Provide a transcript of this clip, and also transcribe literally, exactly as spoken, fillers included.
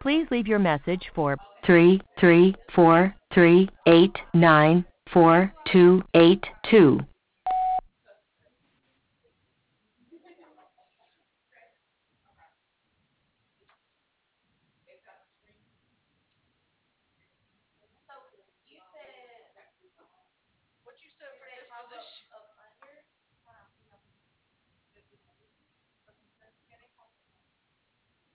Please leave your message for three three four three eight nine four two eight two.